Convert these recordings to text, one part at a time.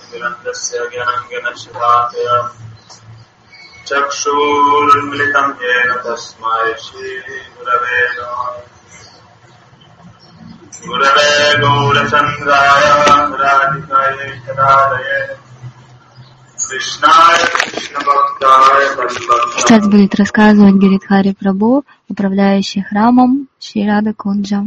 ज्ञानतिमिरन्धस्य ज्ञानञ्जनशलाकया चक्षुरुन्मिलितं येन तस्मै श्रीगुरवे नमः। गुरवे गौरचन्द्राय राधिकायै तदालये कृष्णाय कृष्णभक्ताय तद्भक्ताय। Сейчас будет рассказывать Гиридхари Прабху, управляющий храмом Шри Рада Кунджа.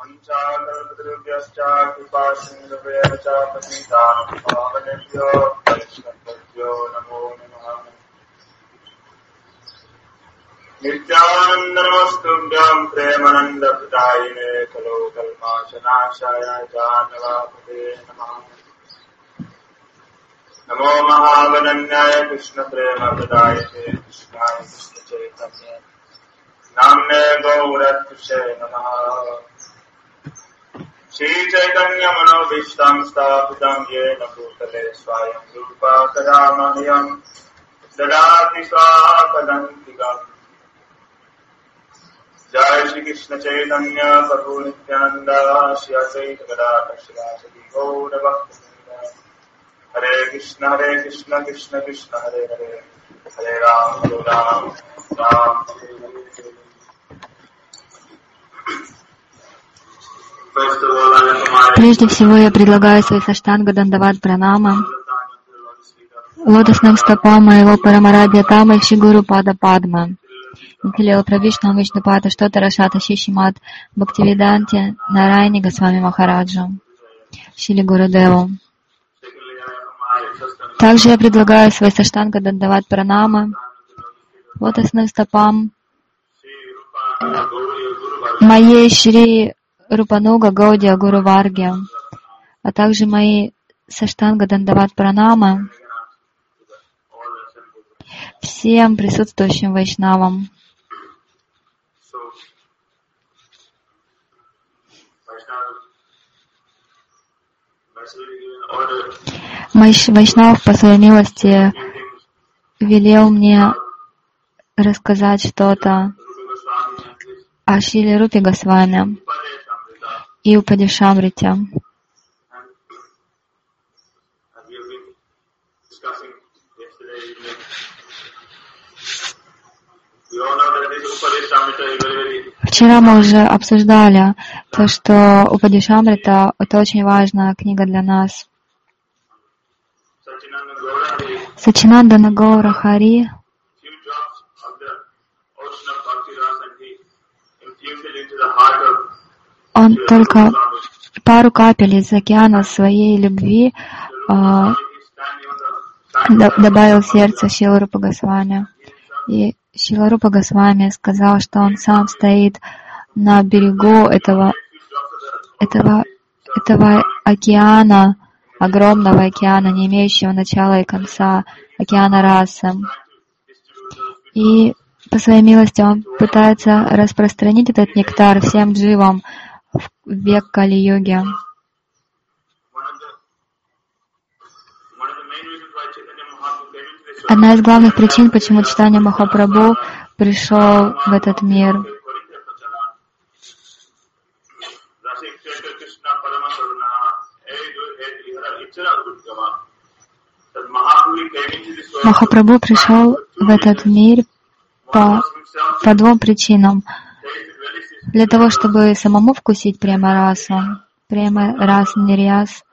नित्यानन्दनमस्तुभ्यं प्रेमानन्दप्रदायिने खलो कल्माशनाशाय जानवापते नमः। नमो महावदन्याय कृष्णप्रेमप्रदायते कृष्णाय कृष्णचैतन्य नाम्ने गौरत्से नमः। श्रीचैतन्यमनोभीष्टं स्थापितं येन भूतले स्वयं रूपा कदा मह्यं ददाति स्वापदन्तिकम्। जय श्री कृष्ण चैतन्य प्रभु नित्यानंद श्री अद्वैत गदाधर श्रीवासदि गौर भक्तवृंद। हरे कृष्ण कृष्ण कृष्ण हरे हरे हरे राम राम राम। Прежде всего я предлагаю свои саштанга дандават пранама лотосным стопам моего Парамарадья Тамы Шигуру Пада Падма. Михаила Правишна Вишнупата Штота Рашата Шишимат Бхактивиданте Нарайни Госвами Махараджу Шили Гурудеву. Также я предлагаю свои саштанга дандават пранама лотосным стопам моей Шри Рупануга Гаудия Гуру Варги, а также мои саштанга дандават пранама всем присутствующим вайшнавам. Вайшнав по своей милости велел мне рассказать что-то о Шриле Рупе Госвами и Упадешамрите. Вчера мы уже обсуждали то, что Упадешамрита — это очень важная книга для нас. Сачинандана Гаура Хари он только пару капель из океана своей любви добавил в сердце Шрилы Рупы Госвами. И Шрила Рупа Госвами сказал, что он сам стоит на берегу этого океана, огромного океана, не имеющего начала и конца, океана расы. И по своей милости он пытается распространить этот нектар всем дживам в век Кали-юги. Одна из главных причин, почему Чайтанья Махапрабху пришел в этот мир. Махапрабху пришел в этот мир по двум причинам. Для того, чтобы самому вкусить према-расу, према-рас нирьяс.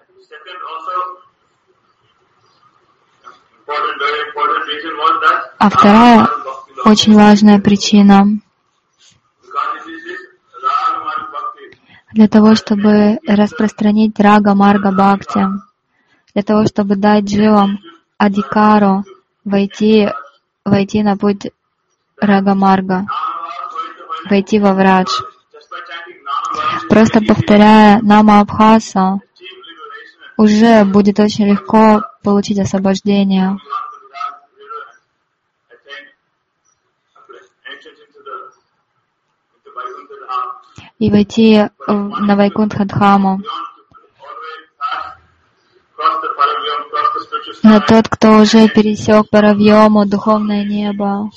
А вторая очень важная причина для того, чтобы распространить рага марга бхакти, для того, чтобы дать дживам адикару войти на путь рага марга, войти во врадж. Просто повторяя нама абхаса уже будет очень легко получить освобождение и войти на Вайкунтха-дхаму. Но тот, кто уже пересек Паравьему, духовное небо,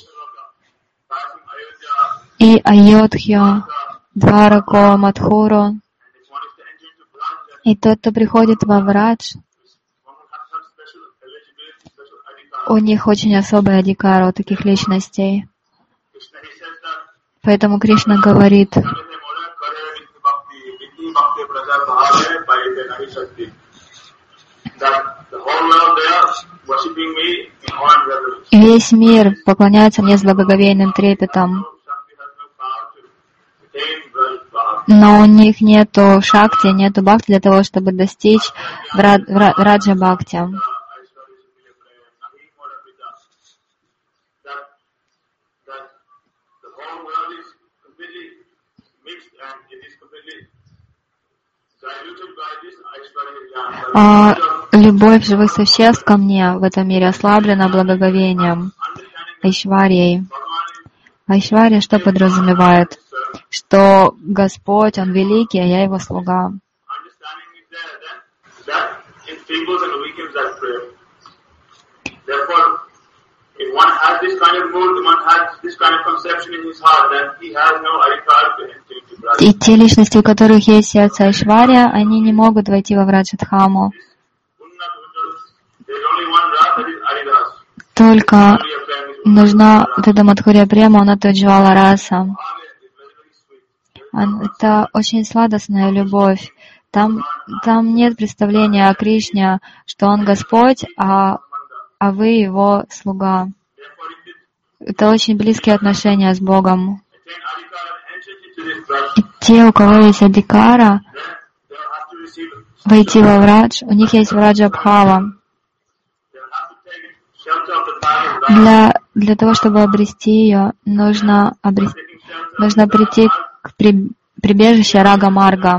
и Айодхью, Двараку, Мадхуру, и тот, кто приходит во Врадж, у них очень особая адикара, у таких личностей. Поэтому Кришна говорит: весь мир поклоняется мне с благоговейным трепетом, но у них нету шакти, нету бхакти для того, чтобы достичь раджа бхакти. Любовь живых существ ко мне в этом мире ослаблена благоговением, айшварьей. Айшварья что подразумевает? Что Господь, Он великий, а я Его слуга. И те личности, у которых есть сердце Айшварья, они не могут войти во Враджадхаму. Только нужна вот эта Мадхурья Према, она Таджвала Раса. Это очень сладостная любовь. Там нет представления о Кришне, что Он Господь, а вы Его слуга. Это очень близкие отношения с Богом. И те, у кого есть адикара, войти во Врадж, у них есть Враджабхава. Для того, чтобы обрести ее, нужно прийти к прибежищу Рага Марга.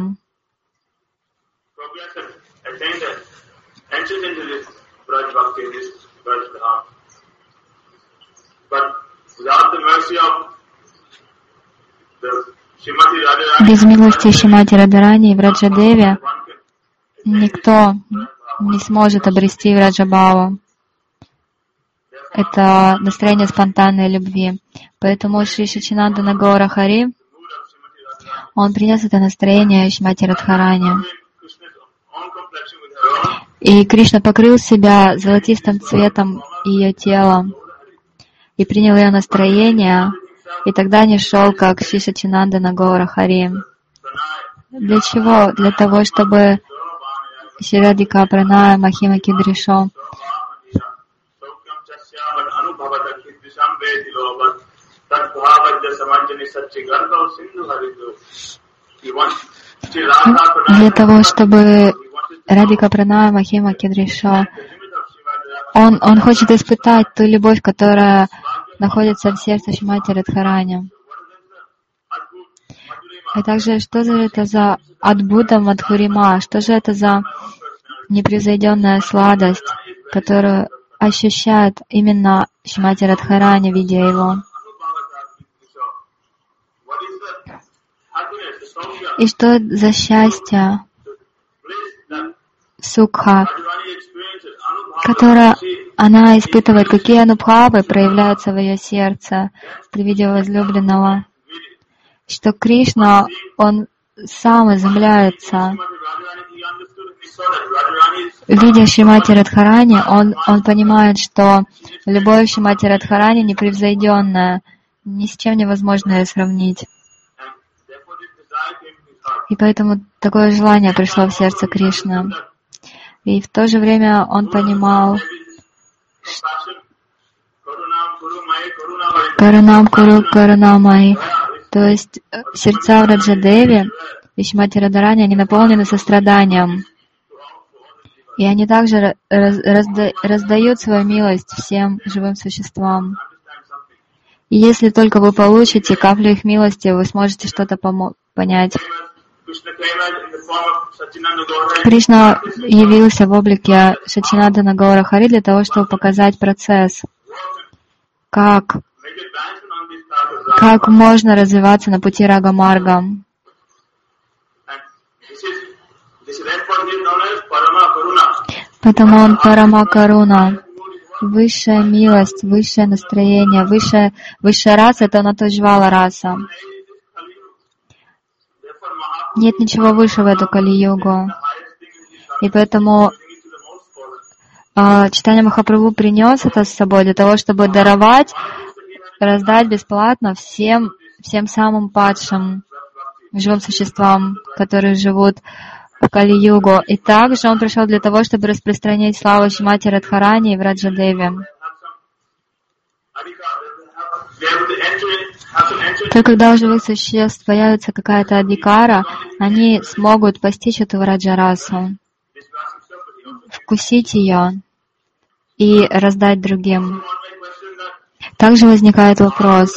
Без милости Шримати Радхарани и Враджадеви никто не сможет обрести Враджабхаву. Это настроение спонтанной любви. Поэтому Шри Саччинандана Гаура Хари, он принес это настроение Шримати Радхарани. И Кришна покрыл себя золотистым цветом ее тела и принял ее настроение, и тогда не шел, как Шри Саччинандана Гаура Хари. Для чего? Для того, чтобы Шри Радхика Праная Махима Кидришо для того, чтобы Радхика Праная Махима Кидришо, он хочет испытать ту любовь, которая находится в сердце Шримати Радхарани. И также, что же это за Адбута Мадхурима, что же это за непревзойденная сладость, которую ощущает именно Шримати Радхарани, видя его. И что за счастье, сукха, которое она испытывает, какие анубхавы проявляются в ее сердце при виде возлюбленного, что Кришна, Он сам изумляется. Видя Шримати Радхарани, он понимает, что любовь Шримати Радхарани непревзойденная, ни с чем невозможно ее сравнить. И поэтому такое желание пришло в сердце Кришны. И в то же время он понимал, Карунам Куру Карунамай, то есть сердца Враджадеви и Шримати Радхарани, они наполнены состраданием. И они также раздают свою милость всем живым существам. И если только вы получите каплю их милости, вы сможете что-то понять. Кришна явился в облике Саччинандана Гаура Хари для того, чтобы показать процесс, как можно развиваться на пути Рага Марга. Поэтому он Парама Каруна, высшая милость, высшее настроение, высшая раса — это Натаджвала раса. Нет ничего выше в эту Кали-югу. И поэтому Чайтанья Махапрабху принес это с собой для того, чтобы даровать, раздать бесплатно всем самым падшим живым существам, которые живут в Кали-югу. И также он пришел для того, чтобы распространить славу Шримати Радхарани и Враджадеви. Только когда у живых существ появится какая-то адикара, они смогут постичь эту Враджарасу, вкусить ее и раздать другим. Также возникает вопрос.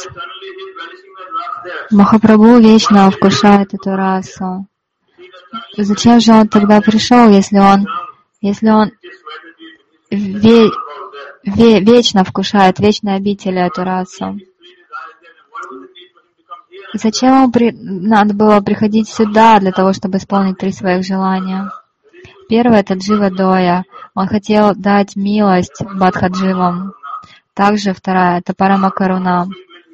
Махапрабху вечно вкушает эту расу. Зачем же он тогда пришел, если он вечно вкушает, вечной обители эту расу? Зачем ему надо было приходить сюда для того, чтобы исполнить 3 своих желания? Первое — это Джива-доя. Он хотел дать милость Бадхадживам. Также вторая — это Парама-каруна.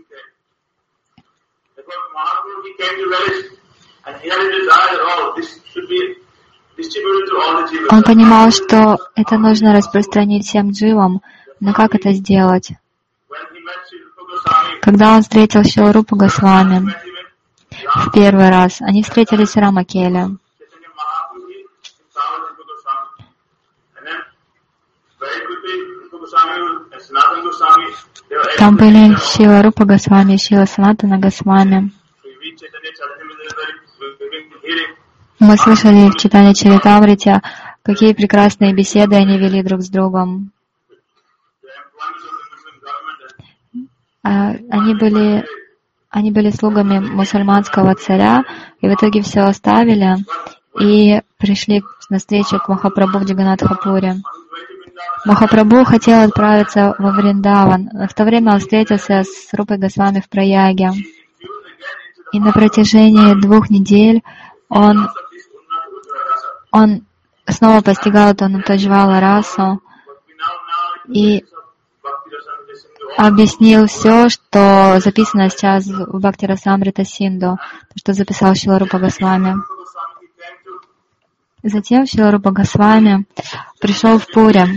Он понимал, что это нужно распространить всем дживам, но как это сделать? Когда он встретил Шрила-Рупу Госвами в первый раз, они встретились в Рамакеле. Там были Шрила-Рупа Госвами и Шрила Санатана Госвами. Мы слышали в Чайтанья Чаритамрите, какие прекрасные беседы они вели друг с другом. Они были слугами мусульманского царя, и в итоге все оставили и пришли на встречу к Махапрабху в Джаганнатхапуре. Махапрабху хотел отправиться во Вриндаван. В то время он встретился с Рупой Госвами в Праяге. И на протяжении 2 недель он снова постигал эту Нутаджвала расу и объяснил все, что записано сейчас в Бхакти-расамрита Синду, что записал Шрила-Рупа Госвами. Затем Шрила-Рупа Госвами пришел в Пури.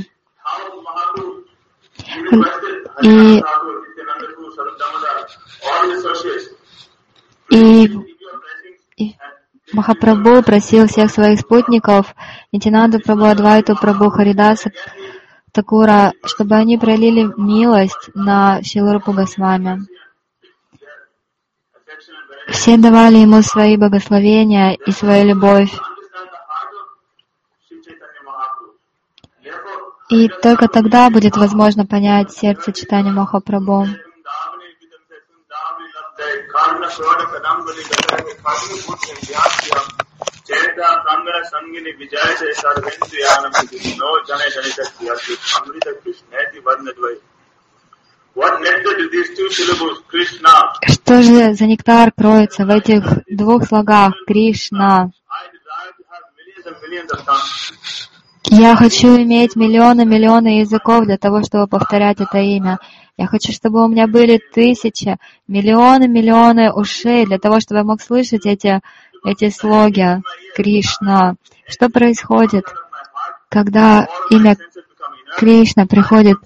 И Махапрабху просил всех своих спутников, Нитянанду Прабху, Адвайту Прабху, Харидаса Такура, чтобы они пролили милость на Шрила-Рупу Госвами. Все давали ему свои благословения и свою любовь. И только тогда будет возможно понять сердце Чайтанья Махапрабху. Что же за нектар кроется в этих 2 слогах Кришна? Я хочу иметь миллионы языков для того, чтобы повторять это имя. Я хочу, чтобы у меня были 1000, миллионы ушей для того, чтобы я мог слышать эти слоги Кришна. Что происходит, когда имя Кришна приходит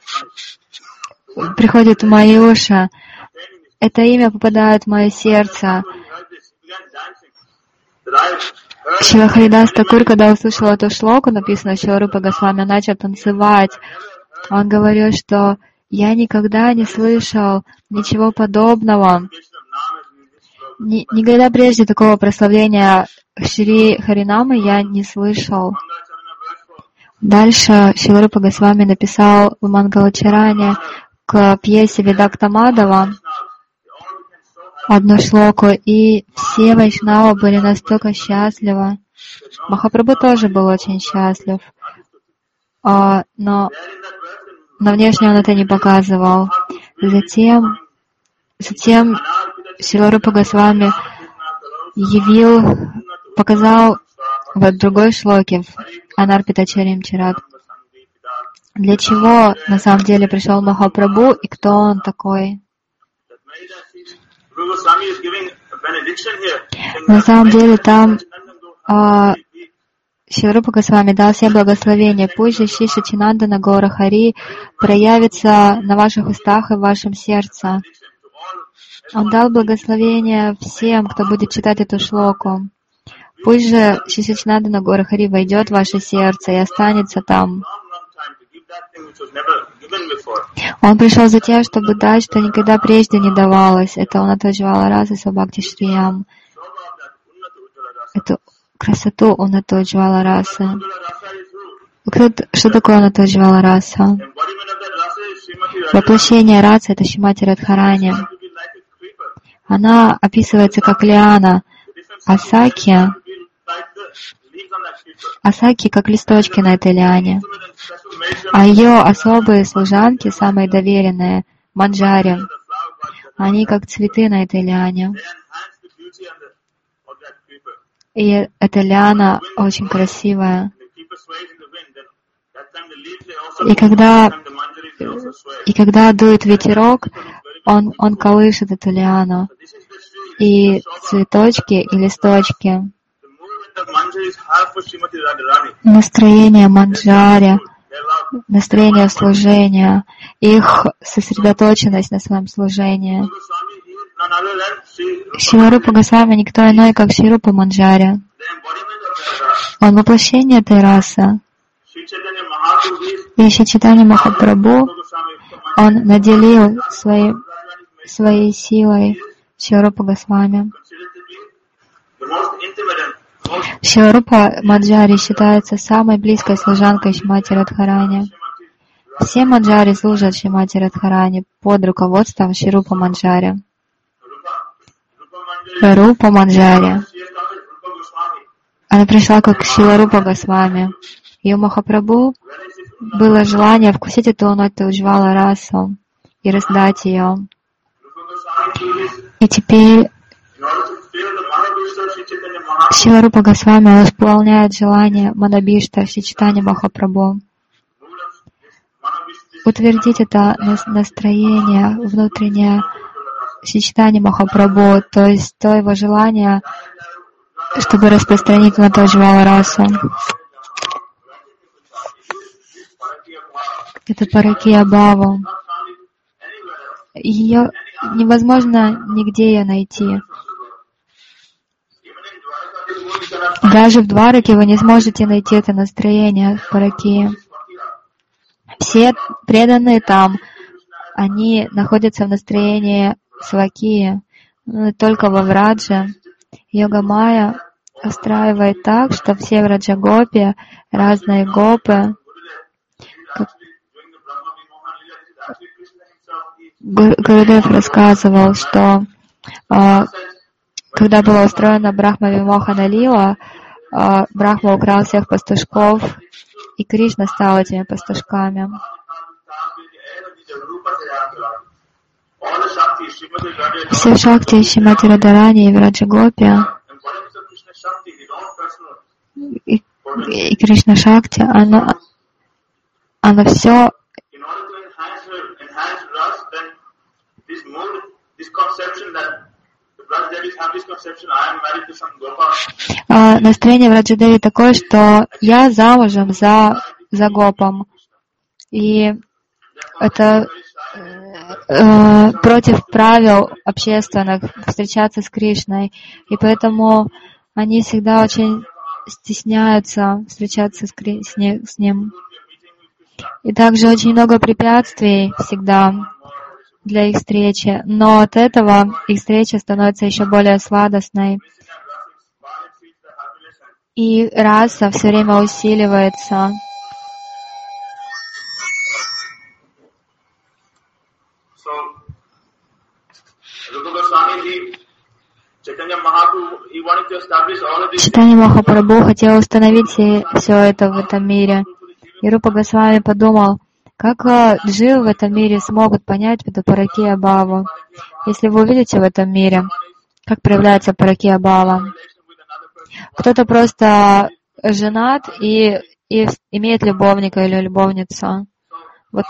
в мои уши? Это имя попадает в мое сердце. Шрила Харидас Такур, когда услышал эту шлоку, написанную Шрила-Рупа Госвами, начал танцевать. Он говорил, что я никогда не слышал ничего подобного. Никогда прежде такого прославления Шри Харинамы я не слышал. Дальше Шрила-Рупа Госвами написал в Мангалачаране к пьесе Видакта Мадава 1 шлоку, и все вайшнавы были настолько счастливы. Махапрабху тоже был очень счастлив, но внешне он это не показывал. Затем Шрила-Рупа Госвами показал в другой шлоке, в Анарпита Чарим-чарат, для чего на самом деле пришел Махапрабху и кто он такой. На самом деле там Шрила Рупа Госвами дал всем благословение. Пусть же Шри Сачинандана Гаура Хари проявится на ваших устах и в вашем сердце. Он дал благословение всем, кто будет читать эту шлоку. Пусть же Шри Сачинандана Гаура Хари войдет в ваше сердце и останется там. Он пришел за тем, чтобы дать, что никогда прежде не давалось. Это Унатаджвала Раса Сабхакти Шриям. Эту красоту Унатаджвала Раса. Что такое Унатаджвала Раса? Воплощение расы — это Шримати Радхарани. Она описывается как лиана, асаки как листочки на этой лиане. А ее особые служанки, самые доверенные, манджари, они как цветы на этой лиане. И эта лиана очень красивая. И когда дует ветерок, он колышет эту лиану. И цветочки, и листочки. Настроение манджари, настроение служения, их сосредоточенность на своем служении. Шрила Рупа Госвами никто иной, как Шри Рупа Манджари. Он воплощение этой расы. И Шри Чайтанья Махапрабху, он наделил своей силой Шри Рупа Госвами. Шрила Рупа Манджари считается самой близкой служанкой Шримати Радхарани. Все манджари служат Шримати Радхарани под руководством Шри Рупа Манджари. Рупа Манджари. Она пришла как Шрила Рупа Госвами. И у Махапрабху было желание вкусить эту Унатаджвала расу и раздать ее. И теперь Шрила Рупа Госвами исполняет желание Манабишта Шри Чайтанья Махапрабху. Утвердить это настроение внутреннее Шри Чайтанья Махапрабху, то есть то его желание, чтобы распространить Унатаджвала расу. Это Паракия Бхава. Ее невозможно нигде ее найти. Даже в Двараке вы не сможете найти это настроение Паракии. Все преданные там, они находятся в настроении Свакии. Только во Врадже Йога-майя устраивает так, что все Враджа-гопи, разные гопы, Гурудев рассказывал, что когда была устроена Брахма-вимохана лила, Брахма украл всех пастушков, и Кришна стал этими пастушками. Все шакти Шримати Радхарани и Враджа-гопи и Кришна Шакти, оно все настроение Враджадеви такое, что я замужем за гопом. И это против правил общественных встречаться с Кришной. И поэтому они всегда очень стесняются встречаться с ним. И также очень много препятствий всегда для их встречи, но от этого их встреча становится еще более сладостной. И раса все время усиливается. Чайтанья Махапрабху хотел установить все это в этом мире. И Рупа Госвами подумал, как дживы в этом мире смогут понять эту Паракия Бхаву. Если вы увидите в этом мире, как проявляется Паракия Бхава. Кто-то просто женат и имеет любовника или любовницу. Вот.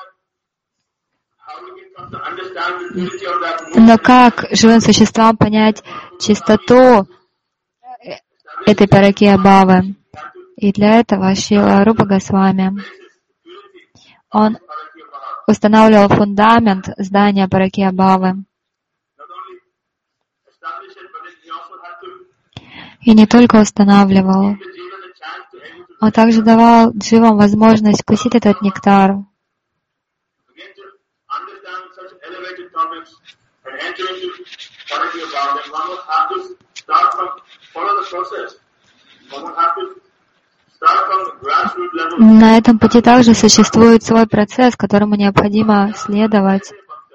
Но как живым существам понять чистоту этой Паракия Бхавы? И для этого Шрила Рупа Госвами, он устанавливал фундамент здания Паракия-бхавы. И не только устанавливал, он также давал дживам возможность вкусить этот нектар. На этом пути также существует свой процесс, которому необходимо следовать.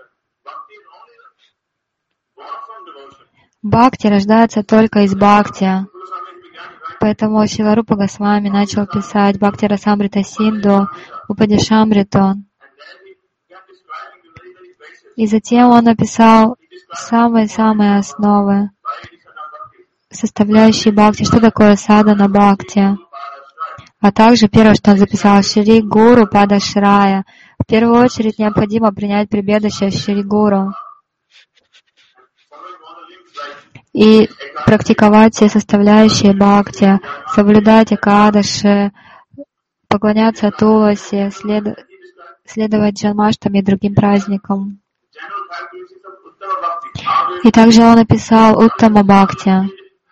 Бхакти рождается только из бхакти. Поэтому Шрила Рупа Госвами начал писать Бхакти Расамрита Синду, Упадешамриту. И затем он написал самые-самые основы, составляющие бхакти, что такое садхана бхакти. А также первое, что он записал, Шри Гуру Падашрая. В первую очередь необходимо принять прибежище Шри Гуру и практиковать все составляющие бхакти, соблюдать экадаши, поклоняться Туласи, следовать Джанмаштами и другим праздникам. И также он написал Уттама Бхакти,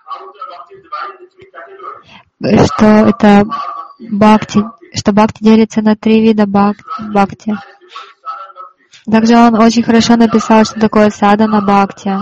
что это бхакти, что бхакти делится на 3 вида бхакти. Также он очень хорошо написал, что такое садхана бхакти.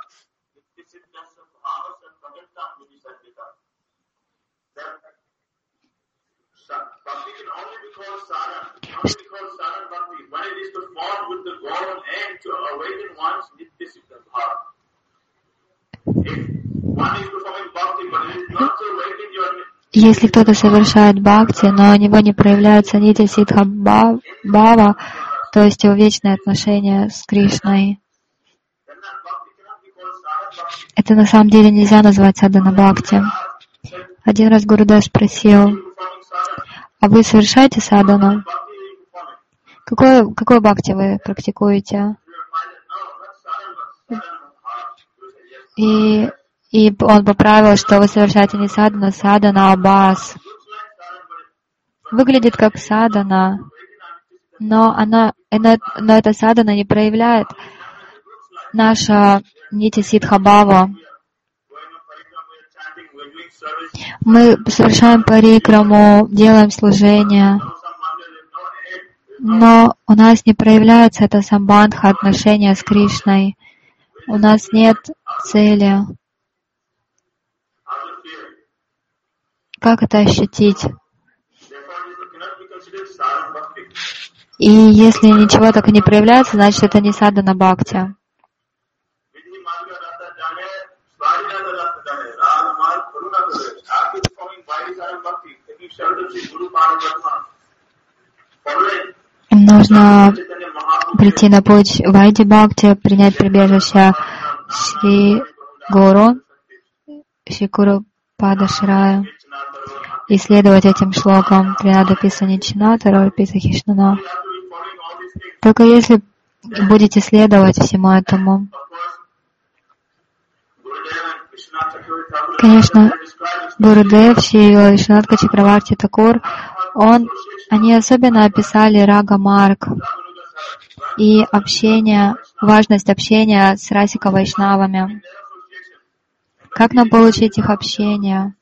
Если кто-то совершает бхакти, но у него не проявляется нитья сиддха бхава, то есть его вечные отношения с Кришной, это на самом деле нельзя назвать садхана бхакти. Один раз Гурудев спросил: а вы совершаете садхану? Какой бхакти вы практикуете? И он поправил, что вы совершаете не садхана, садхана абхас. Выглядит как садхана, но эта садхана не проявляет наша нитья сиддха бхава. Мы совершаем парикраму, делаем служение, но у нас не проявляется это самбандха, отношение с Кришной. У нас нет цели. Как это ощутить? И если ничего так и не проявляется, значит, это не садхана бхакти. Нужно прийти на путь Вайди Бхакти, принять прибежище Шри Гуру Падашрая и следовать этим шлокам Тринада Писа Ничина, Тарор Писа Хишнана. Только если будете следовать всему этому. Конечно, Гурудев, Шрила Вишванатха Чакраварти Такур, они особенно описали Рага Марг и важность общения с Расика Вайшнавами. Как нам получить их общение?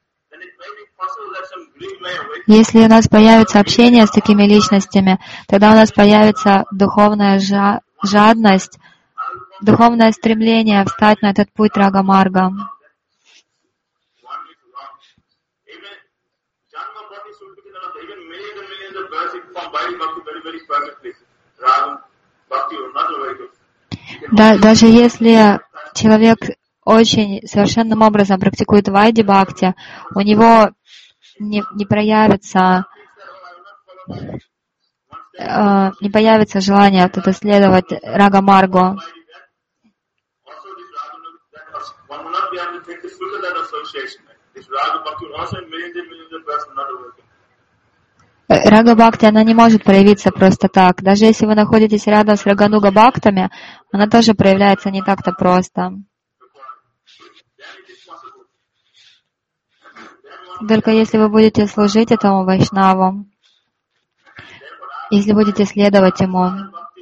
Если у нас появится общение с такими личностями, тогда у нас появится духовная жадность, духовное стремление встать на этот путь Рага Марга. Даже если человек очень совершенным образом практикует Вайди Бхакти, у него не появится желание следовать Рага Маргу. Рага Бхакти, она не может проявиться просто так. Даже если вы находитесь рядом с Рагануга Бхактами, она тоже проявляется не так-то просто. Только если вы будете служить этому вайшнаву, если будете следовать ему,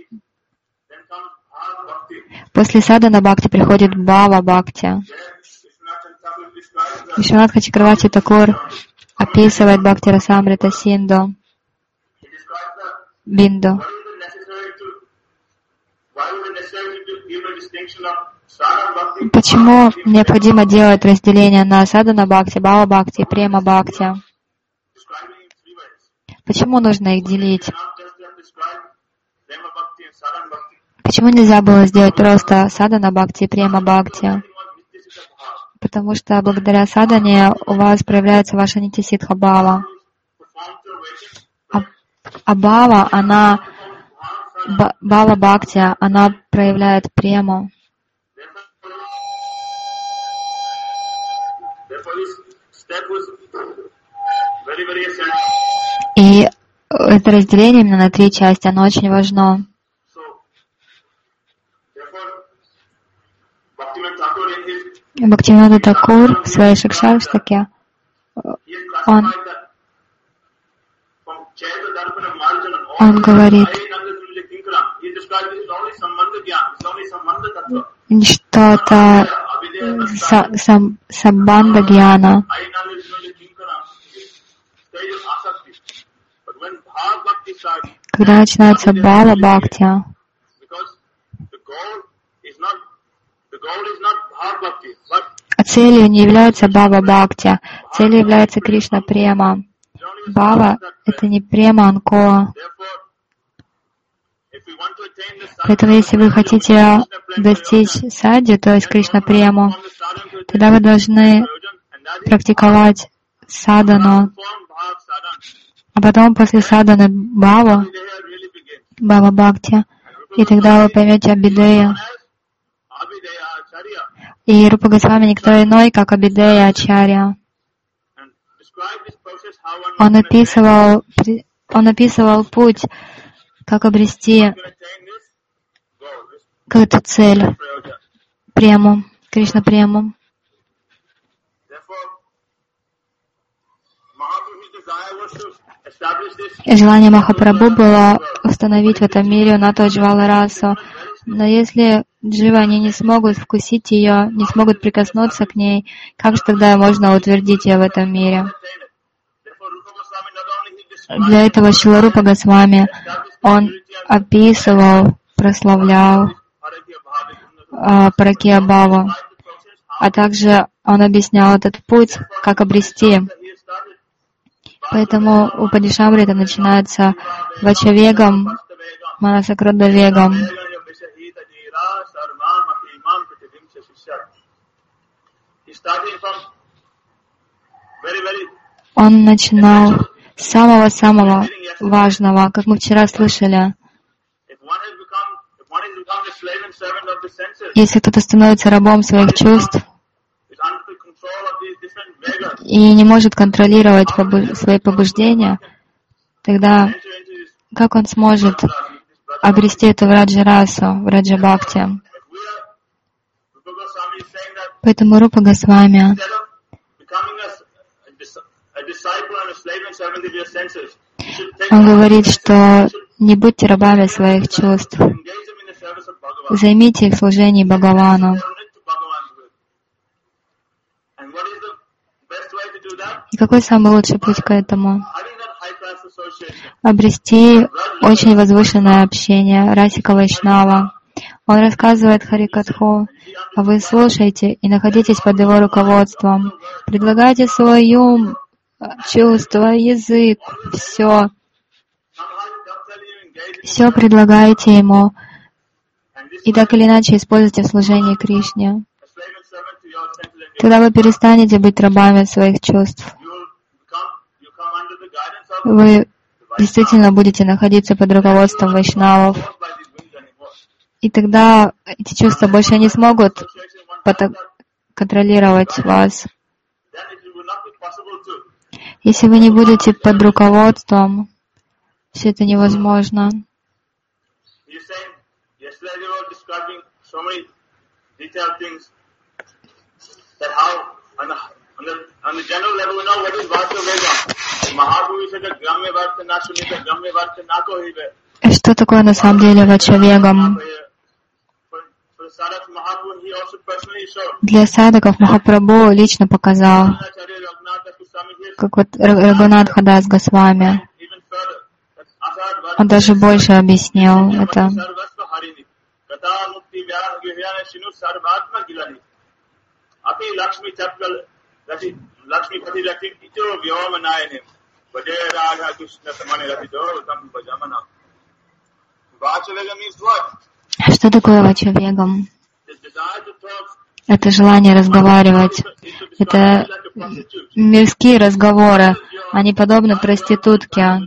после садхана бхакти приходит бхава бхакти. Вишванатха Чакраварти Такур описывает Бхакти Расамрита Синду, Бинду. Почему необходимо делать разделение на садхана бхакти, бхава бхакти и према бхакти? Почему нужно их делить? Почему нельзя было сделать просто садхана бхакти и према бхакти? Потому что благодаря садхане у вас проявляется ваша нитисидха бхава. А бхава, бхава бхакти, она проявляет прему. И это разделение именно на 3 части, оно очень важно. Бхактивинода Такур в своей Шикшаштаке, он говорит, что это самбандха гьяна. Когда начинается бхава бхакти, а целью не является бхава бхакти, целью является Кришна према. Бхава — это не према анкоа. Поэтому, если вы хотите достичь садди, то есть Кришна прему, тогда вы должны практиковать садану, а потом после саданы бхава бхакти, и тогда вы поймете Абхидея. И Рупа Госвами никто иной, как Абхидея Ачарья. Он описывал путь, как обрести какую-то цель, прему, Кришна прему. И желание Махапрабху было установить в этом мире Унату Джвала расу. Но если дживы, они не смогут вкусить ее, не смогут прикоснуться к ней, как же тогда можно утвердить ее в этом мире? Для этого Шрила Рупа Госвами, он описывал, прославлял Паракия Бхаву, а также он объяснял этот путь, как обрести. Поэтому Упадишамрита начинается Вачавегам, Манасакрудавегам. Он начинал с самого-самого важного, как мы вчера слышали. Если кто-то становится рабом своих чувств и не может контролировать свои побуждения, тогда как он сможет обрести эту враджа-расу, враджа-бхакти? Поэтому Рупа Госвами, он говорит, что не будьте рабами своих чувств, займите их в служении Бхагавану. И какой самый лучший путь к этому? Обрести очень возвышенное общение, Расика Вайшнава. Он рассказывает Харикатху, а вы слушайте и находитесь под его руководством. Предлагайте свой ум, чувства, язык, все. Все предлагайте ему. И так или иначе используйте в служении Кришне. Тогда вы перестанете быть рабами своих чувств. Вы действительно будете находиться под руководством вайшнавов. И тогда эти чувства больше не смогут контролировать вас. Если вы не будете под руководством, все это невозможно. On the general level, we know what is Vacha Vegam. Mahaprabhu said that Gramya Vartha na Sunita, Gramya Vartha na Kohive. Что такое на самом деле Вачавегам? Для садаков Махапрабху лично показал, как вот Рагунатха Дас Госвами. Он даже больше объяснил это. Что такое Вачавегам? Это желание разговаривать. Это мирские разговоры. Они подобны проститутке.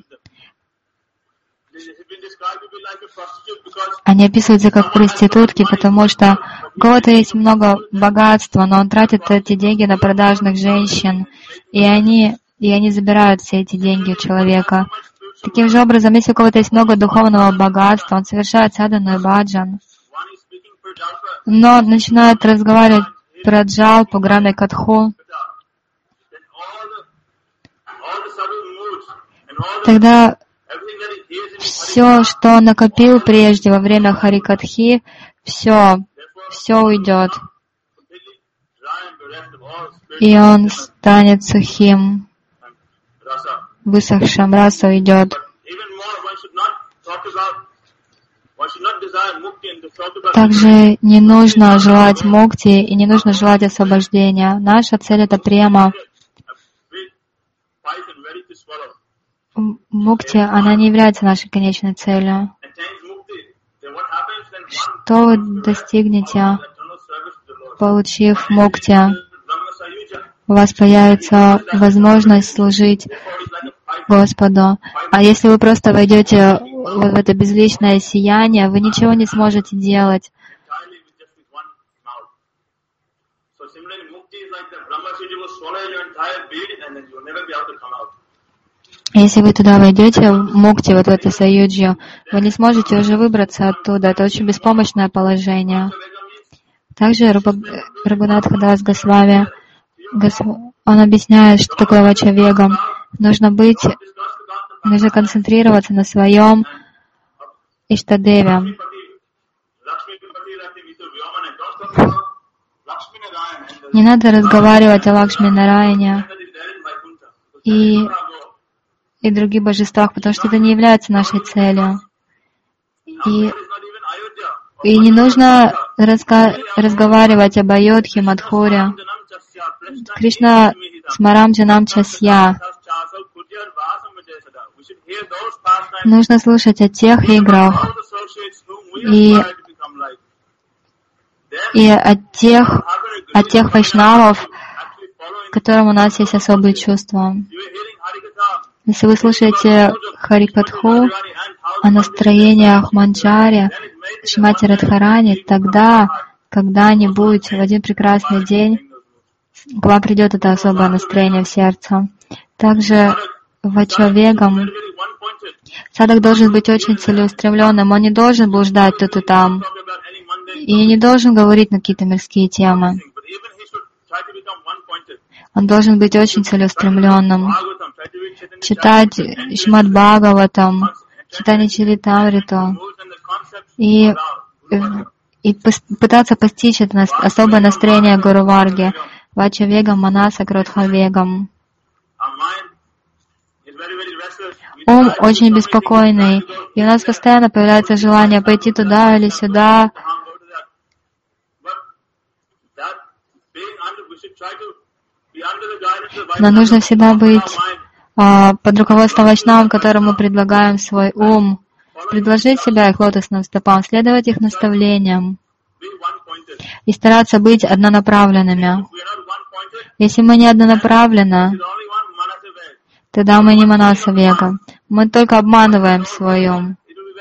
Они описываются как проститутки, потому что у кого-то есть много богатства, но он тратит эти деньги на продажных женщин, и они забирают все эти деньги у человека. Таким же образом, если у кого-то есть много духовного богатства, он совершает садану и баджан, но начинает разговаривать про джалпу, грами катху, тогда все, что он накопил прежде во время харикатхи, все уйдет. И он станет сухим, высохшим, раса уйдет. Также не нужно желать мукти и не нужно желать освобождения. Наша цель — это према. Мукти, она не является нашей конечной целью. Что вы достигнете, получив мукти? У вас появится возможность служить Господу. А если вы просто войдете в это безличное сияние, вы ничего не сможете делать. Если вы туда войдете, в мукти, вот в это саюджью, вы не сможете уже выбраться оттуда. Это очень беспомощное положение. Также Рагунатха Дас Госвами, он объясняет, что такое Вачавегам. Нужно концентрироваться на своем Иштадеве. Не надо разговаривать о Лакшми Нараяне и других божествах, потому что это не является нашей целью. И не нужно разговаривать об Айодхе, Мадхуре. Кришна смарамджанам часья. Нужно слушать о тех играх и от тех вайшнавов, к которым у нас есть особые чувства. Если вы слушаете Харикатху о настроениях Манджари, Шримати Радхарани, тогда когда-нибудь в один прекрасный день к вам придет это особое настроение в сердце. Также Вачавегам садак должен быть очень целеустремленным, он не должен блуждать тут и там, и не должен говорить на какие-то мирские темы. Он должен быть очень целеустремленным. Читать Шримад Бхагаватам, читание Чаритамриту и пытаться постичь это особое настроение Гуру Варги, Вачавегам, Манаса, Кродхавегам. Ум очень беспокойный, и у нас постоянно появляется желание пойти туда или сюда. Но нужно всегда быть под руководством вайшнавам, которым мы предлагаем свой ум, предложить себя их лотосным стопам, следовать их наставлениям и стараться быть однонаправленными. Если мы не однонаправлены, тогда мы не Манасавега. Мы только обманываем свой ум.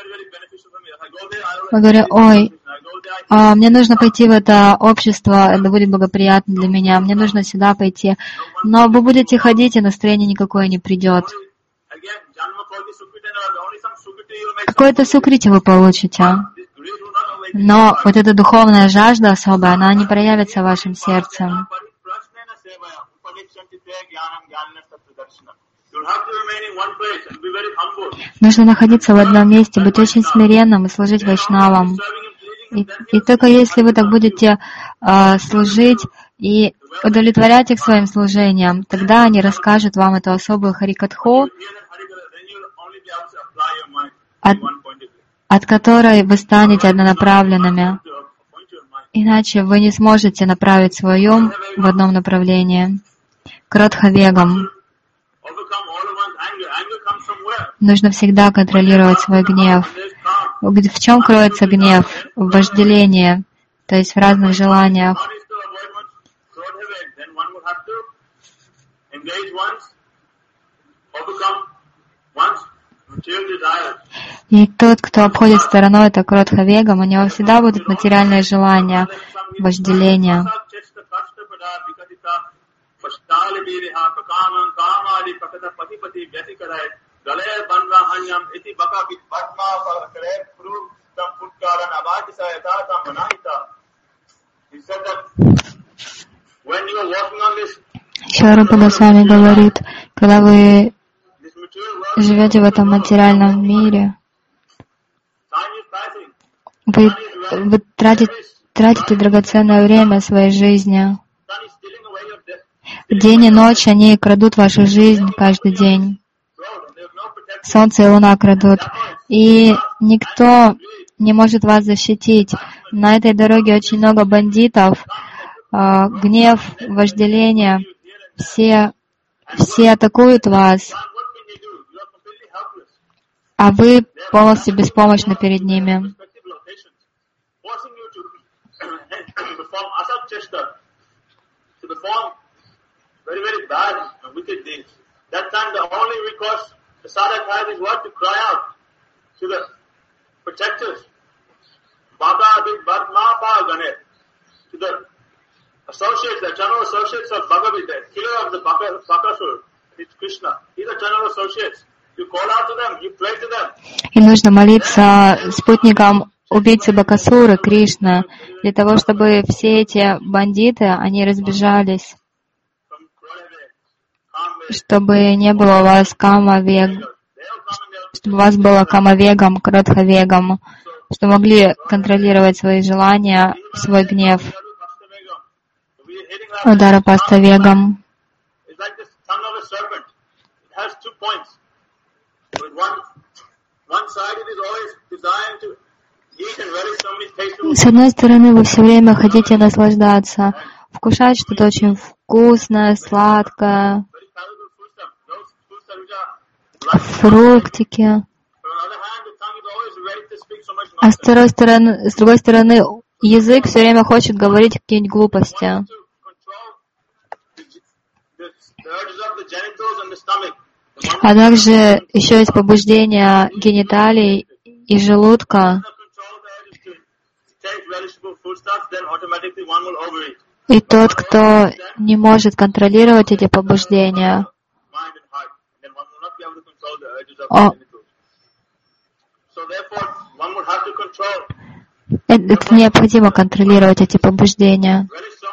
Мы говорим: ой, мне нужно пойти в это общество, это будет благоприятно для меня, мне нужно сюда пойти. Но вы будете ходить, и настроение никакое не придет. Какое-то сукрити вы получите. Но вот эта духовная жажда особая, она не проявится в вашем сердце. Нужно находиться в одном месте, быть очень смиренным и служить вайшнавам. И только если вы так будете служить и удовлетворять их своим служением, тогда они расскажут вам эту особую харикатху, от которой вы станете однонаправленными. Иначе вы не сможете направить свой ум в одном направлении. Кротхавегам. Нужно всегда контролировать свой гнев. В чем кроется гнев? В вожделении, то есть в разных желаниях. И тот, кто обходит стороной это кротхавегам, у него всегда будут материальные желания, вожделения. Шрила Госвами говорит, когда вы живете в этом материальном мире, вы тратите драгоценное время своей жизни. День и ночь они крадут вашу жизнь каждый день. Солнце и луна крадут. И никто не может вас защитить. На этой дороге очень много бандитов. Гнев, вожделение. Все атакуют вас. А вы полностью беспомощны перед ними. И нужно молиться спутникам убийцы Бакасуры, Кришна, для того, чтобы все эти бандиты, они разбежались, чтобы не было у вас чтобы у вас было камавегам, кротхавегам, чтобы могли контролировать свои желания, свой гнев. Ударапаставегам. С одной стороны, вы все время хотите наслаждаться, вкушать что-то очень вкусное, сладкое, фруктики. А с другой стороны, язык все время хочет говорить какие-нибудь глупости. А также еще есть побуждение гениталий и желудка. И тот, кто не может контролировать эти побуждения, это необходимо контролировать эти побуждения.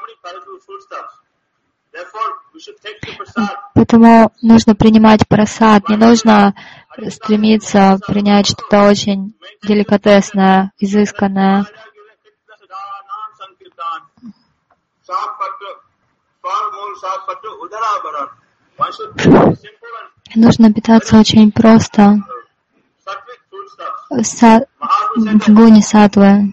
Поэтому нужно принимать прасад, не нужно стремиться принять что-то очень деликатесное, изысканное. Нужно питаться очень просто в гуне саттвы.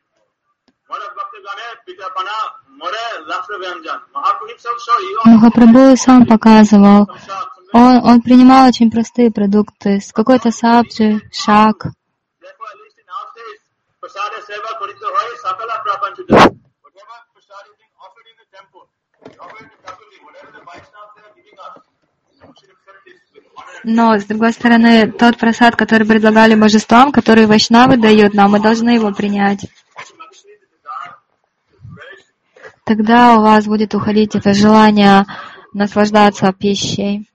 Махапрабху сам показывал. Он принимал очень простые продукты, с какой-то сабджи, шак. Но, с другой стороны, тот прасад, который предлагали божествам, который вайшнавы дают нам, мы должны его принять. Тогда у вас будет уходить это желание наслаждаться пищей.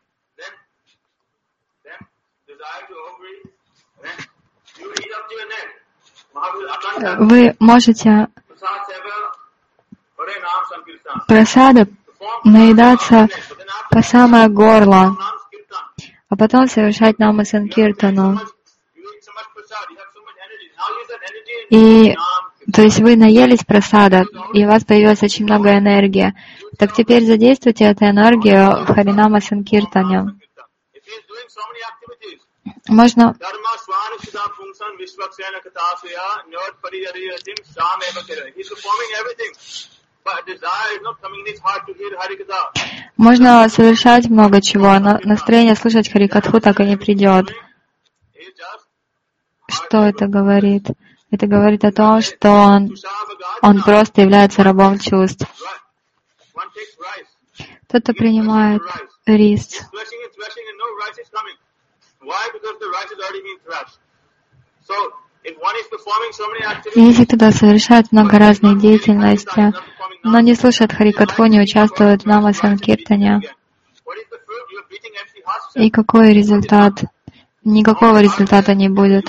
Вы можете прасада наедаться по самое горло, а потом совершать Нама Санкиртану. И, то есть вы наелись прасада, и у вас появилась очень много энергии. Так теперь задействуйте эту энергию в Харинама Санкиртане. Можно совершать много чего, но настроение слушать Харикатху так и не придет. Что это говорит? Это говорит о том, что он просто является рабом чувств. Кто-то принимает рис. Если кто-то совершает много разной деятельности, но не слушает Харикатху, не участвует в Нама Санкиртане, и какой результат? Никакого результата не будет.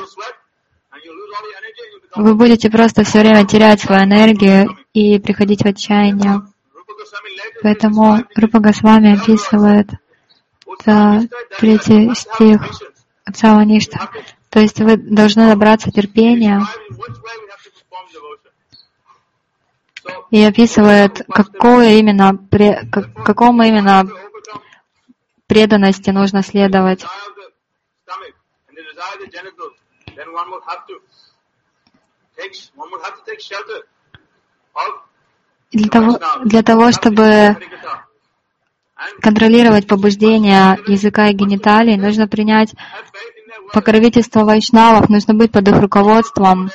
Вы будете просто все время терять свою энергию и приходить в отчаяние. Поэтому Рупа Госвами описывает 3 стих Цаваништа. То есть вы должны набраться терпения, и описывает, какому именно преданности нужно следовать. Для того, чтобы контролировать побуждения языка и гениталий, нужно принять покровительство вайшнавов, нужно быть под их руководством.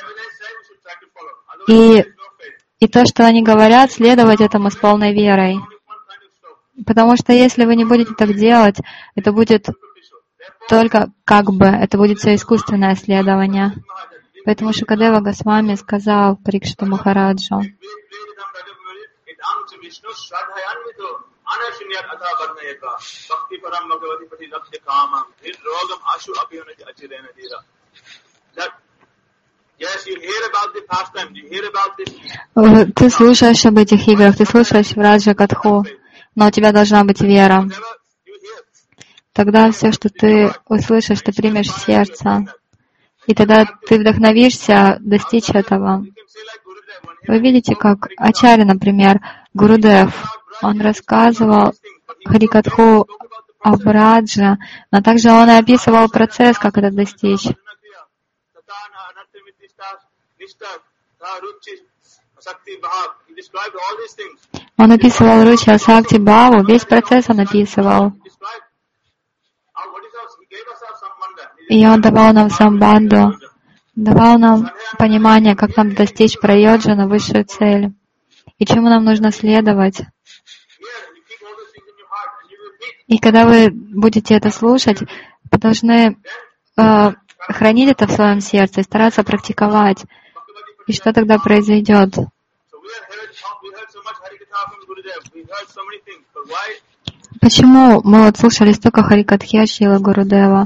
И то, что они говорят, следовать этому с полной верой. Потому что если вы не будете так делать, это будет только это будет все искусственное следование. Поэтому Шукадева Госвами сказал Парикшиту Махараджу: ты слушаешь об этих играх, ты слушаешь Враджа Катху, но у тебя должна быть вера. Тогда все, что ты услышишь, ты примешь в сердце. И тогда ты вдохновишься достичь этого. Вы видите, как Ачарья, например, Гурудев, он рассказывал Харикатху о Брадже, но также он и описывал процесс, как это достичь. Он описывал Ручи Асакти Бхаву, весь процесс он описывал. И он давал нам самбанду, давал нам понимание, как нам достичь прайоджана, высшую цель, и чему нам нужно следовать. И когда вы будете это слушать, вы должны хранить это в своем сердце и стараться практиковать. И что тогда произойдет? Почему мы слушали столько Харикатхи от Шрилы Гурудева?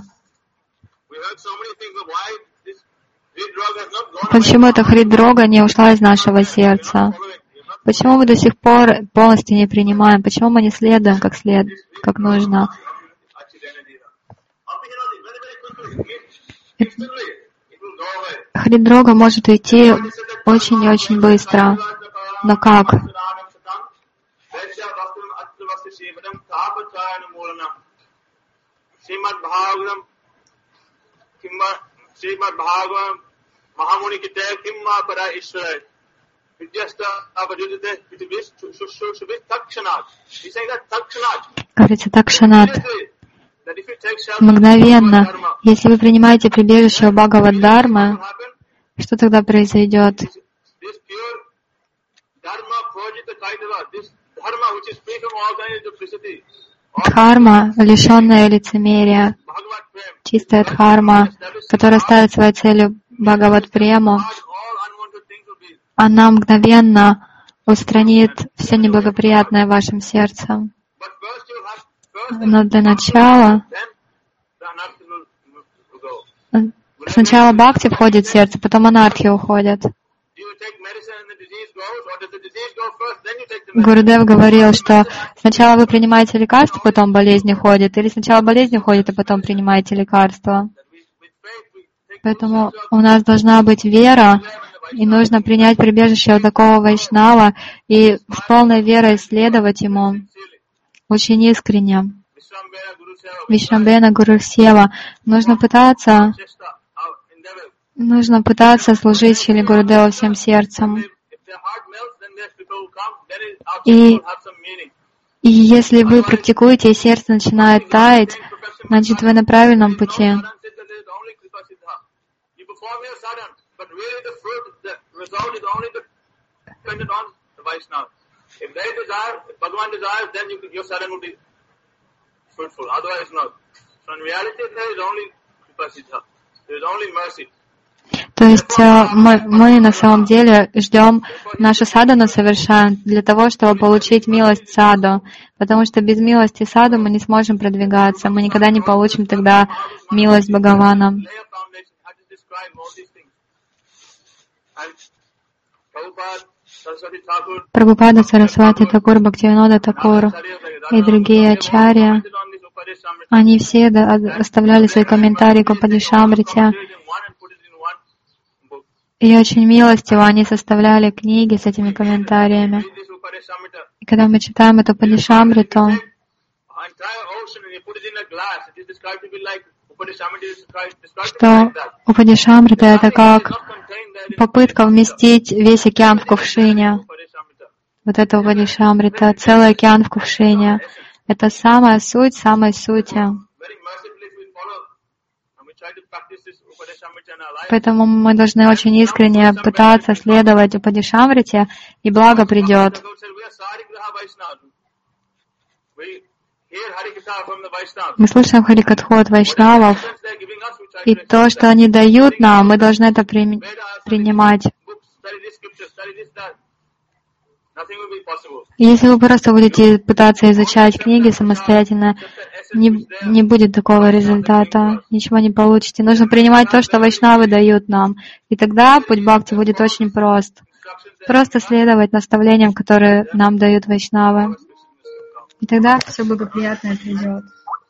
Почему эта Хридрога не ушла из нашего сердца? Почему мы до сих пор полностью не принимаем? Почему мы не следуем как нужно? Хридрога может уйти очень и очень быстро. Но как? Говорится Такшанат. Мгновенно. Если вы принимаете прибежище у Бхагавад-дармы, что тогда произойдет? Дхарма, лишенная лицемерия, чистая дхарма, которая ставит своей целью Бхагавад-прему, она мгновенно устранит все неблагоприятное в вашем сердце. Но для начала сначала бхакти входит в сердце, потом анархи уходят. Гурудев говорил, что сначала вы принимаете лекарства, потом болезнь уходит, или сначала болезнь уходит, а потом принимаете лекарства. Поэтому у нас должна быть вера, и нужно принять прибежище у такого вайшнава и с полной верой следовать ему, очень искренне. Вишрамбена Гурусева. Нужно пытаться служить Шрили Гурудеву всем сердцем. И если вы практикуете, и сердце начинает таять, значит, вы на правильном пути. То есть мы на самом деле ждем нашу садану совершаем для того, чтобы получить милость саду, потому что без милости саду мы не сможем продвигаться, мы никогда не получим тогда милость Бхагавана. Прабхупада, Сарасвати Такур, Бхактивинода Такур и другие ачарья, они все оставляли свои комментарии к Упадишамрите. И очень милостиво они составляли книги с этими комментариями. И когда мы читаем эту Упадишамриту, что Упадишамрита — это как попытка вместить весь океан в кувшине. Вот это Упадишамрита, целый океан в кувшине. Это самая суть самой сути. Поэтому мы должны очень искренне пытаться следовать Упадишамрите, и благо придет. Мы слушаем Харикатху от вайшнавов, и то, что они дают нам, мы должны это принимать. Если вы просто будете пытаться изучать книги самостоятельно, не будет такого результата, ничего не получите. Нужно принимать то, что вайшнавы дают нам, и тогда путь бхакти будет очень прост. Просто следовать наставлениям, которые нам дают вайшнавы. И тогда все благоприятное придет.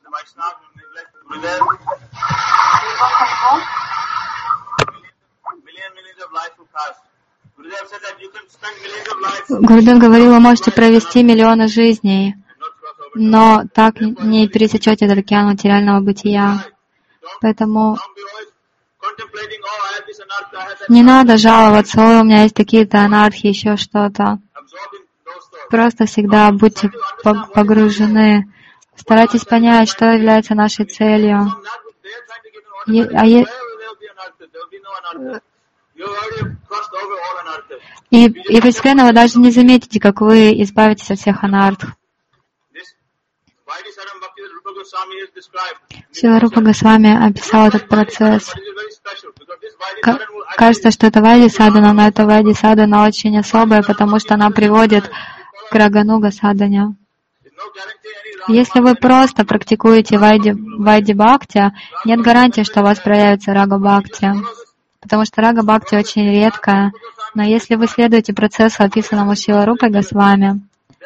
Гурудев говорил, вы можете провести миллионы жизней, но так не пересечете этот океан материального бытия. Поэтому не надо жаловаться, ой, у меня есть такие-то анархии, еще что-то. Просто всегда будьте погружены. Старайтесь понять, что является нашей целью. И постепенно вы даже не заметите, как вы избавитесь от всех анарх. Шрила Рупа Госвами описал этот процесс. Кажется, что это Вайди Садана, но это Вайди Садана очень особая, потому что она приводит к Рагануга Садане. Если вы просто практикуете Вайди Бхакти, нет гарантии, что у вас проявится Рага Бхакти, потому что Рага Бхакти очень редкая. Но если вы следуете процессу, описанному Шрила Рупой Госвами,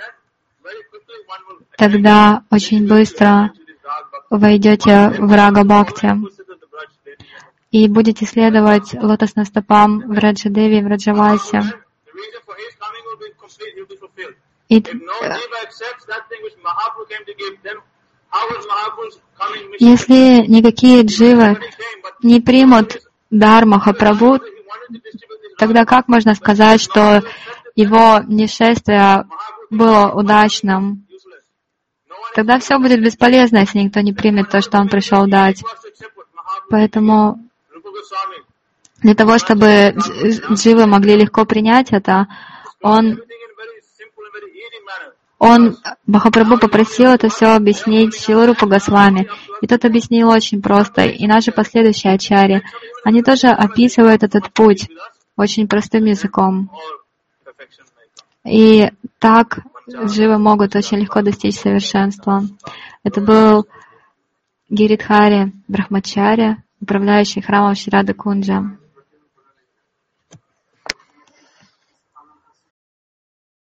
тогда очень быстро войдете в Рага Бхакти и будете следовать лотосным стопам Враджадеви и Враджавасе. И если никакие дживы не примут дар Махапрабху, тогда как можно сказать, что его нешествие было удачным? Тогда все будет бесполезно, если никто не примет то, что он пришел дать. Поэтому для того, чтобы дживы могли легко принять это, Махапрабху попросил это все объяснить Шрила Рупа Госвами. И тот объяснил очень просто. И наши последующие ачарьи, они тоже описывают этот путь очень простым языком. И так дживы могут очень легко достичь совершенства. Это был Гиридхари Брахмачарья, управляющий храмом Шри Рады Кунджа.